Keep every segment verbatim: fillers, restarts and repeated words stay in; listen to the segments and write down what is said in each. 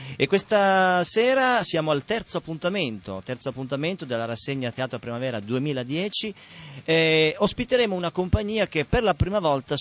E questa sera siamo al terzo appuntamento, terzo appuntamento della rassegna Teatro Primavera duemiladieci. Eh, ospiteremo una compagnia che per la prima volta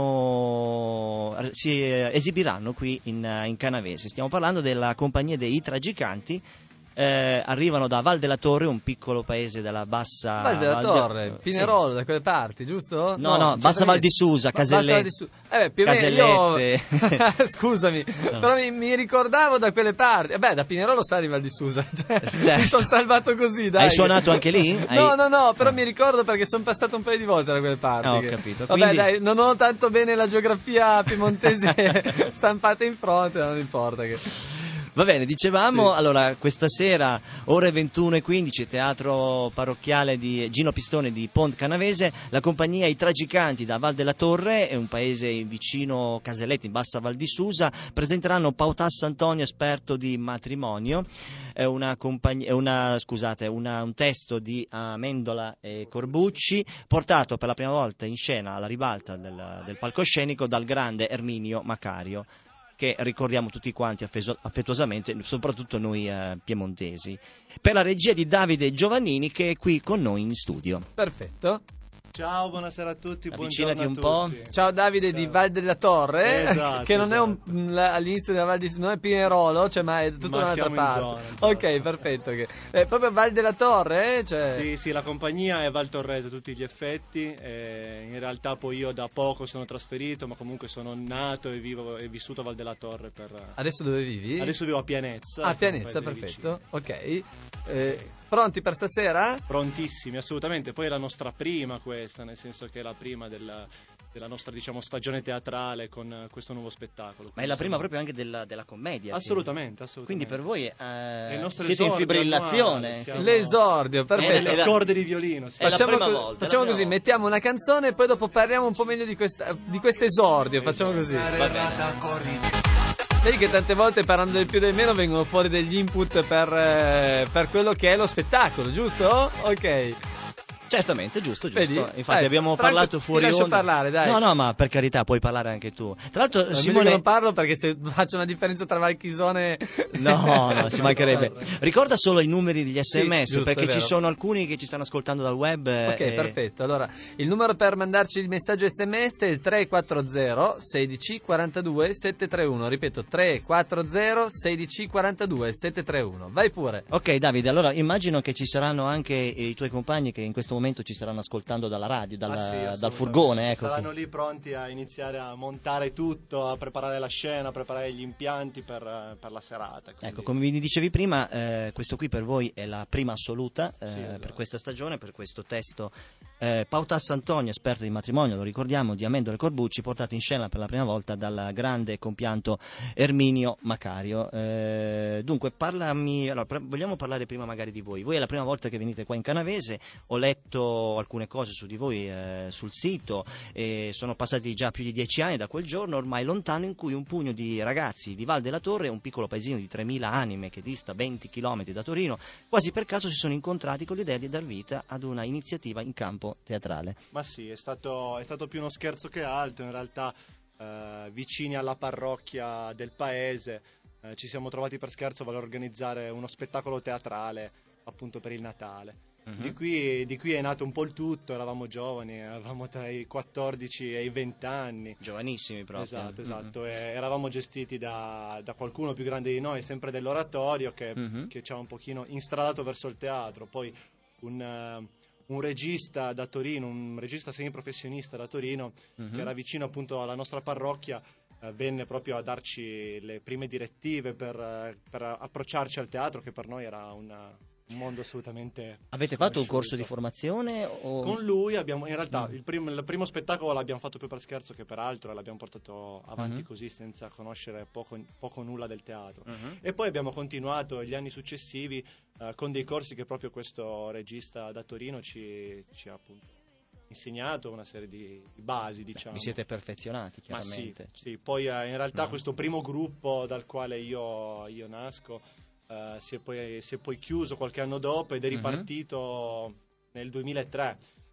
sono, si esibiranno qui in, in Canavese. Stiamo parlando della compagnia dei Tragicanti. Eh, arrivano da Val della Torre, un piccolo paese della bassa Val della Val Torre, di... Pinerolo, sì. da quelle parti, giusto? No, no, Bassa Val di Susa, Casellette. Su- eh, più o meno io... Scusami, No. però mi, mi ricordavo da quelle parti. Eh beh, da Pinerolo sai Val di Susa, cioè, Certo. mi sono salvato così, dai. Hai suonato anche lì? No, Hai... no, no, però mi ricordo perché sono passato un paio di volte da quelle parti. Ah, ho che... capito. Vabbè, Quindi... dai, non ho tanto bene la geografia piemontese stampata in fronte, non importa che... Va bene, dicevamo, Sì. allora questa sera ore ventuno e quindici, teatro parrocchiale di Gino Pistone di Pont Canavese, la compagnia I Tragicanti da Val della Torre, è un paese vicino Casellette, in Bassa Val di Susa, presenteranno Pautas Antonio, esperto di matrimonio, è una compagnia, è una, scusate, una, un testo di Amendola e Corbucci, portato per la prima volta in scena alla ribalta del, del palcoscenico dal grande Erminio Macario, che ricordiamo tutti quanti affettuosamente, soprattutto noi eh, piemontesi. Per la regia di Davide Giovannini, che è qui con noi in studio. Perfetto. Ciao, buonasera a tutti, Avvicinati buongiorno a un tutti. po'. Ciao Davide di Val della Torre, Esatto, che non esatto. è un, la- all'inizio della Val di non è Pinerolo, cioè, ma è tutta Ma un'altra siamo in parte. zona, in ok, zona. perfetto. Che, eh, proprio Val della Torre, eh, cioè... Sì, sì, la compagnia è Val Torrese a tutti gli effetti, e in realtà poi io da poco sono trasferito, ma comunque sono nato e vivo e vissuto a Val della Torre per... Adesso dove vivi? Adesso vivo a Pianezza. Ah, che è un Pianezza, paese perfetto. vicino. Ok. Eh, pronti per stasera? Prontissimi, assolutamente. Poi è la nostra prima questa, nel senso che è la prima della, della nostra, diciamo, stagione teatrale con eh, questo nuvo spettacolo. Ma è la prima Quindi, proprio anche della, della commedia. Assolutamente, Quindi, assolutamente. quindi per voi eh, È il nostro siete in esordio fibrillazione. annuale, siamo- L'esordio, Eh, perfetto. è Le la- corde di violino, sì. è la Facciamo, prima co- volta, è la facciamo prima così, volta. mettiamo una canzone e poi dopo parliamo un po' meglio di, questa, di questo esordio. Facciamo così. Va bene. Vedi che tante volte parlando del più e del meno vengono fuori degli input per, eh, per quello che è lo spettacolo, giusto? Ok. Certamente, giusto, giusto. Vedi? Infatti Eh, abbiamo tranqu- parlato ti fuori lascio onda. parlare, dai. No, no, ma per carità, puoi parlare anche tu. Tra l'altro, È meglio che Simone... non parlo perché se faccio una differenza tra Valchisone No, no, ci mancherebbe. Ricorda solo i numeri degli Sì, sms, giusto, perché è ci vero. sono alcuni che ci stanno ascoltando dal web. Ok, e... perfetto. Allora, il numero per mandarci il messaggio sms è il tre quattro zero sedici quarantadue settecentotrentuno. Ripeto, tre quattro zero sedici quarantadue settecentotrentuno. Vai pure. Ok, Davide, allora immagino che ci saranno anche i tuoi compagni che in questo momento ci staranno ascoltando dalla radio, dal, Ah, sì, dal assolutamente. furgone. Ecco. Saranno lì pronti a iniziare a montare tutto, a preparare la scena, a preparare gli impianti per, eh, per la serata. quindi- Ecco, come vi dicevi prima, eh, questo qui per voi è la prima assoluta eh, Sì, esatto. per questa stagione, per questo testo. Eh, Pautas Antonio, esperto di matrimonio, lo ricordiamo, di Amendola e Corbucci, portato in scena per la prima volta dal grande e compianto Erminio Macario. Eh, dunque, parlami, allora, pre- vogliamo parlare prima magari di voi. Voi è la prima volta che venite qua in Canavese, ho letto alcune cose su di voi eh, sul sito, e sono passati già più di dieci anni da quel giorno, ormai lontano, in cui un pugno di ragazzi di Val della Torre, un piccolo paesino di tremila anime che dista venti chilometri da Torino, quasi per caso si sono incontrati con l'idea di dar vita ad una iniziativa in campo teatrale. Ma sì, è stato, è stato più uno scherzo che altro, in realtà eh, vicini alla parrocchia del paese eh, ci siamo trovati per scherzo a voler organizzare uno spettacolo teatrale appunto per il Natale. Mhm. Di qui, di qui è nato un po' il tutto, eravamo giovani, eravamo tra i quattordici e i venti anni. Giovanissimi proprio. Esatto, Mhm. esatto, e eravamo gestiti da, da qualcuno più grande di noi, sempre dell'oratorio, che, Mhm. che ci ha un pochino instradato verso il teatro. Poi un, eh, un regista da Torino, un regista semiprofessionista da Torino, Mhm. che era vicino appunto alla nostra parrocchia, eh, venne proprio a darci le prime direttive per, eh, per approcciarci al teatro, che per noi era una, un mondo assolutamente Avete fatto un sconosciuto. corso di formazione? O... Con lui abbiamo, in realtà, Mm. il, prim- il primo spettacolo l'abbiamo fatto più per scherzo che per altro, e l'abbiamo portato avanti Mhm. così, senza conoscere poco, poco o nulla del teatro. Mhm. E poi abbiamo continuato gli anni successivi eh, con dei corsi che proprio questo regista da Torino ci, ci ha appunto insegnato, una serie di, di basi, diciamo. Vi siete perfezionati, Ma sì, chiaramente. sì. Poi eh, in realtà Mhm. questo primo gruppo dal quale io, io nasco eh, si, è poi, si è poi chiuso qualche anno dopo ed è Mhm. ripartito nel duemilatré.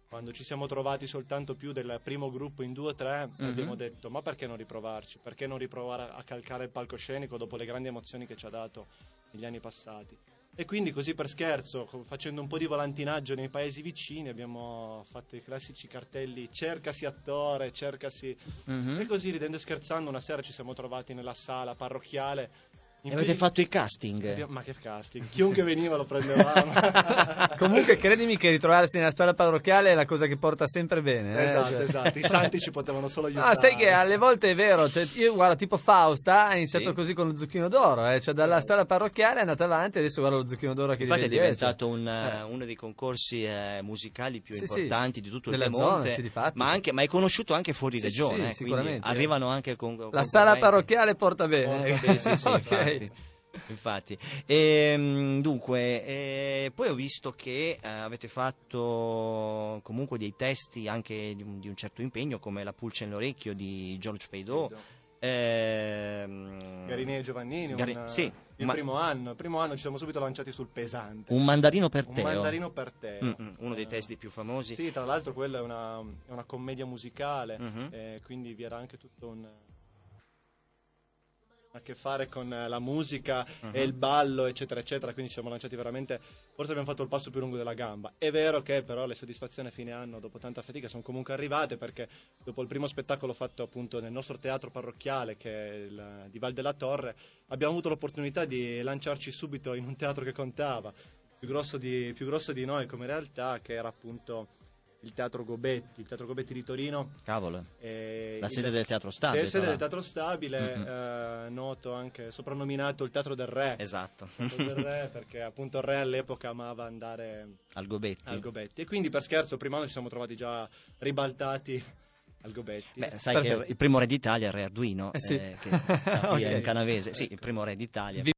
quando ci siamo trovati soltanto più del primo gruppo in due o tre, Mhm. abbiamo detto ma perché non riprovarci? Perché non riprovare a calcare il palcoscenico dopo le grandi emozioni che ci ha dato negli anni passati? E quindi così per scherzo, co- facendo un po' di volantinaggio nei paesi vicini, abbiamo fatto i classici cartelli cercasi attore, cercasi... Mhm. E così ridendo e scherzando una sera ci siamo trovati nella sala parrocchiale. E in avete piedi- fatto i casting? Abbiamo- Ma che casting, chiunque veniva lo prendevamo. Comunque credimi che ritrovarsi nella sala parrocchiale è la cosa che porta sempre bene. eh, Esatto, cioè. esatto, i santi ci potevano solo aiutare. Ah, sai che alle volte è vero, cioè, io guarda, tipo Fausta ha iniziato Sì. così con lo zucchino d'oro, eh, cioè dalla Eh. sala parrocchiale è andata avanti, adesso guarda lo zucchino d'oro che Infatti è rivedi, eh, cioè. diventato un, Eh. uno dei concorsi eh, musicali più Sì, sì. importanti di tutto il Della Piemonte, zona, sì, difatti, ma, sì. anche, ma è conosciuto anche fuori Sì, regione, sì, eh, quindi sicuramente, eh. arrivano anche con, La con sala concorrenti. parrocchiale porta bene. Porta eh. Sì, sì, sì, Ok. infatti. Infatti. Ehm, dunque, eh, poi ho visto che eh, avete fatto comunque dei testi anche di un, di un certo impegno, come La pulce nell'orecchio di George Feydeau. Ehm, Garinè e Giovannini, Gari- un- sì, il ma- primo anno, il primo anno ci siamo subito lanciati sul pesante. Un mandarino per Un te. mandarino per te. Mm, mm, uno dei testi più famosi. Sì, tra l'altro quello è una, è una commedia musicale, Mhm. eh, quindi vi era anche tutto un a che fare con eh, la musica Mhm. e il ballo, eccetera, eccetera. Quindi ci siamo lanciati veramente. Forse abbiamo fatto il passo più lungo della gamba. È vero che però le soddisfazioni a fine anno, dopo tanta fatica, sono comunque arrivate perché dopo il primo spettacolo fatto appunto nel nostro teatro parrocchiale, che è il, di Val della Torre, abbiamo avuto l'opportunità di lanciarci subito in un teatro che contava, più grosso di, più grosso di noi come realtà, che era appunto il Teatro Gobetti, il Teatro Gobetti di Torino. Cavolo. e La il- sede del Teatro Stabile. la sede tra del l'altro. Teatro Stabile, Mhm. eh, noto anche, soprannominato il Teatro del Re. Esatto. Il Teatro del Re, perché appunto il Re all'epoca amava andare Al Gobetti. al Gobetti. E quindi per scherzo, il primo anno ci siamo trovati già ribaltati al Gobetti. Beh, sai Perfetto. che il primo re d'Italia è il re Arduino, Eh sì. eh, che è Ok. un canavese. Sì, il primo re d'Italia.